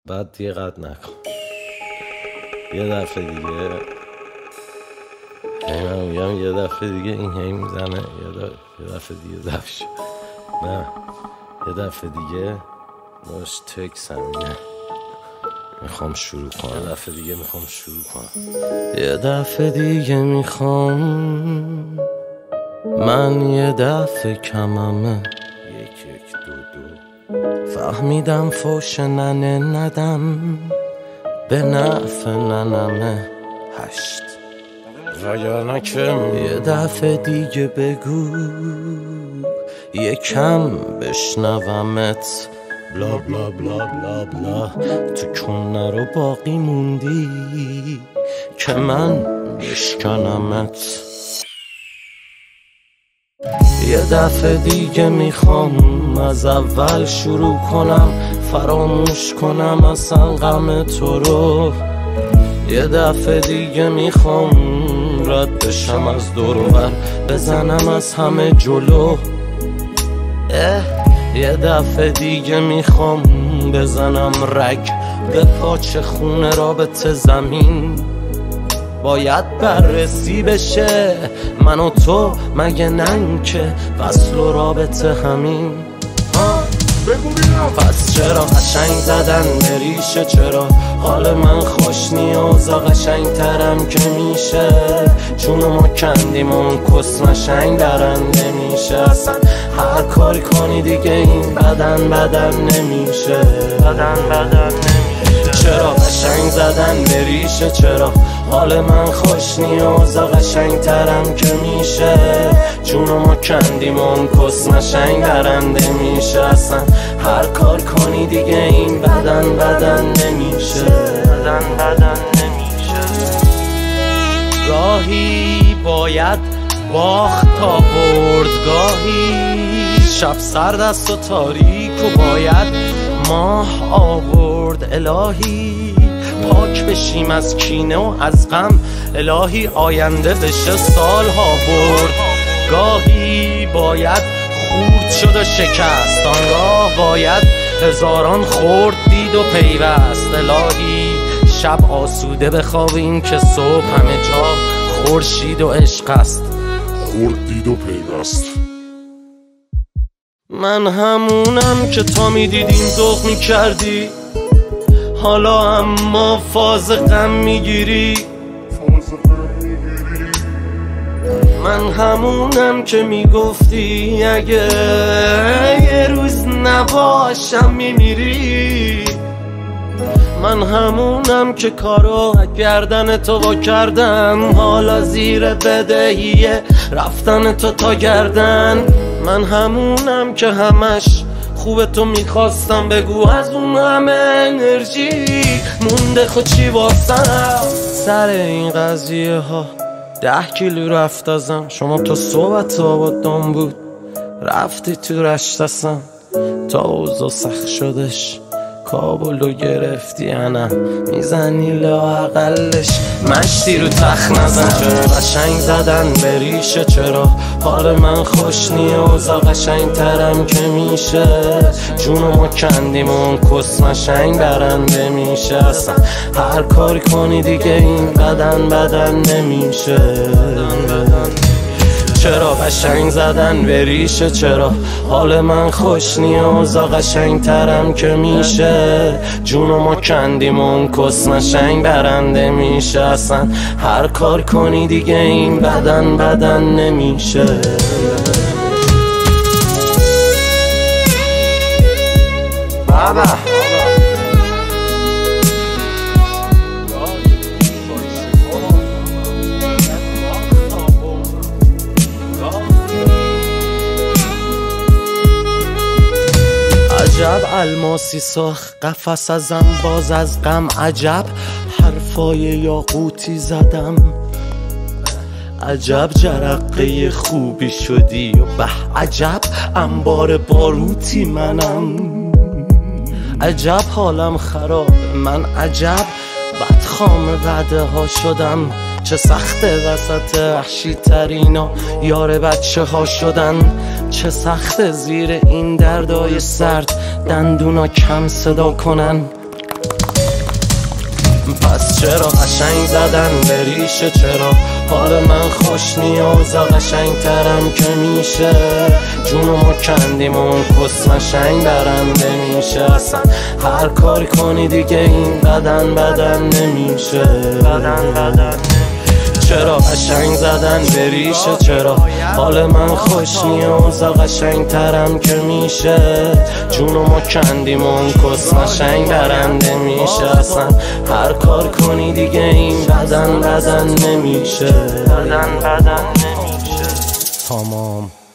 بعد دیگه قد نکن. یه دفعه دیگه من میگم یه دفعه دیگه این هی میزنه، یه دفعه دیگه دفعه نه یه دفعه دیگه باش تکس همینه میخوام شروع کنم. یه دفعه دیگه میخوام شروع کنم. یه دفعه دیگه میخوام من یه دفعه کممه 1 1 2 2 فهمیدم فوش ننه ندم به نفع ننمه 8 وگرنه که یه دفعه دیگه بگو یکم بشنومت بلا بلا بلا بلا بلا تو کنه رو باقی موندی که من بشکنمت. یه دفعه دیگه میخوام از اول شروع کنم، فراموش کنم اصلا غم تو رو. یه دفعه دیگه میخوام رد بشم از دور و بر، بزنم از همه جلو. یه دفعه دیگه میخوام بزنم رگ به پاچه خونه رابطه زمین. باید بررسی بشه من و تو، مگه نن که وصل و رابطه همین. پس چرا قشنگ زدن به ریشه، چرا حال من خوش نیازا قشنگ ترم که میشه، چون ما کندیم اون کس نشنگ برنده میشه. اصلا هر کاری کنی دیگه این بدن نمیشه، بدن نمیشه. چرا قشنگ زدن به ریشه، چرا حال من خوش نیازا قشنگ ترم که میشه، چون ما کندیم اون کس نشنگ برنده میشه. اصلا هر کار کنی دیگه این بدن نمیشه، بدن نمیشه. گاهی باید باخت تا برد، گاهی شب سرد است و تاریک و باید ماه آورد. الهی پاک بشیم از کینه و از غم، الهی آینده بشه سالها برد. گاهی باید خورد شد و شکست، آنگاه باید هزاران خورد دید و پیوست. الهی شب آسوده بخوابیم که صبح همه جا خورشید و عشق است، خورد دید و پیوست. من همونم که تا میدیدیم ذوق میکردی، حالا اما فاز غم میگیری. من همونم که میگفتی اگه یه روز نباشم میمیری. من همونم که کارو گردن تو با کردم، حالا زیر بدهیه رفتن تو تا گردن. من همونم که همش خوبه تو میخواستم بگو از اون همه انرژی مونده خود چی واسم. سر این قضیه ها 10 کیلو رفت ازم، شما تو صحبت آبادان بود رفتی تو رشتسم، تا اوضاع سخت شدش کابلو گرفتی انم میزنی لااقلش مشتی رو تخت نزن. چرا قشنگ زدن به ریشه، چرا حال من خوش نیازا قشنگ ترم که میشه، جون ما کندیم اون کس نشنگ برنده میشه. اصلا هر کاری کنی دیگه این بدن نمیشه. چرا قشنگ زدن به ریشه، چرا حال من خوش نیازا قشنگ ترم که میشه، جون ما کندیم اون کس نشنگ برنده میشه. اصلا هر کار کنی دیگه این بدن نمیشه. بابا عجب الماسی ساخت قفس ازم باز از غم، عجب حرفای یاقوتی زدم، عجب جرقه خوبی شدی و به عجب انبار باروتی منم. عجب حالم خراب من، عجب بدخام بعده ها شدم، چه سخته وسط وحشی ترینا یار بچه ها شدن، چه سخته زیر این دردای سرد دندونا کم صدا کنن. پس چرا قشنگ زدن به ریشه؟ چرا حال من خوش نیاز قشنگ ترم که میشه؟ جونمو کندیم و اون کس قشنگ برنده میشه. اصلا هر کاری کنی دیگه این بدن نمیشه. چرا قشنگ زدن به ریشه؟ چرا حال من خوش نیاز قشنگ ترم که میشه؟ جونمو کندیم و اون کس قشنگ برنده میشه. اصلا هر کار کنی دیگه این بدن نمیشه. تمام.